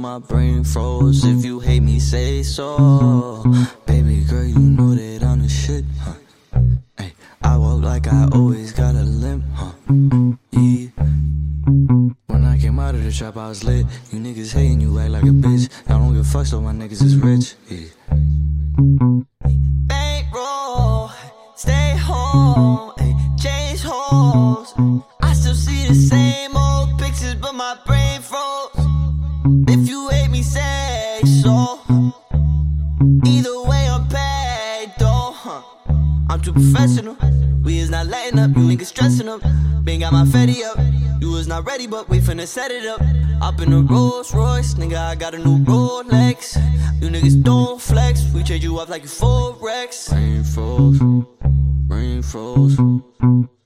my brain froze. If you hate me, say so. Baby girl, you know that I'm the shit, huh? Ay, I walk like I always got a limp, huh? Yeah. When I came out of the trap, I was lit. You niggas hating, you act like a bitch. I don't give a fuck, so my niggas is rich, yeah. Bankroll, stay home, ay, change hoes. I still see the same old pictures, but my brain froze. If you hate me, say so. Either way, I'm paid, though, huh? I'm too professional. We is not letting up, you niggas stressing up. Been got my Fetty up. You was not ready, but we finna set it up. Up in a Rolls Royce, nigga, I got a new Rolex. You niggas don't flex, we trade you up like you Forex. Rain froze,